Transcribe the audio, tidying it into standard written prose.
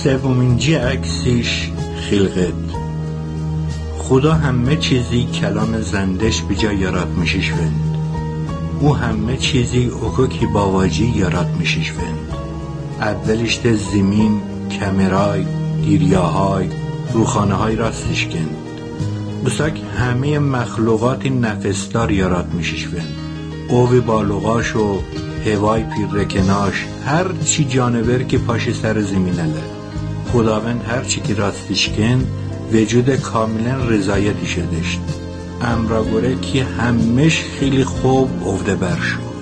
سومینجی عکسیش خلقت. خدا همه چیزی کلام زندش بجا یارات میشش وند. او همه چیزی اوکو کی باواجی یارات میشش وند. اولش ده زمین، کمرای، دیریاهای، روخانه های راستش کند. بساک همه مخلوقات نفسدار یارات میشش وند. اوی بالوغاش و هوای پیرکناش، هر چی جانور که پاش سر زمینه. خداوند هر چی که راستش کند وجود کاملا رضایتی شدشت. امرا گره که همش خیلی خوب افته بر شد.